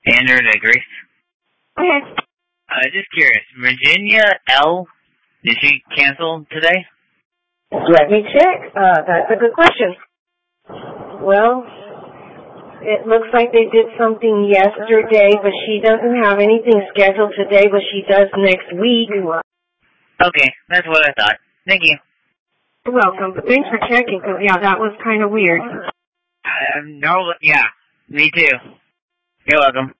Andrew to Grace. Okay. Just curious, Virginia L, did she cancel today? Let me check. That's a good question. Well, it looks like they did something yesterday, but she doesn't have anything scheduled today, but she does next week. Okay, that's what I thought. Thank you. You're welcome, but thanks for checking, because, yeah, that was kind of weird. No, yeah, me too. You're welcome.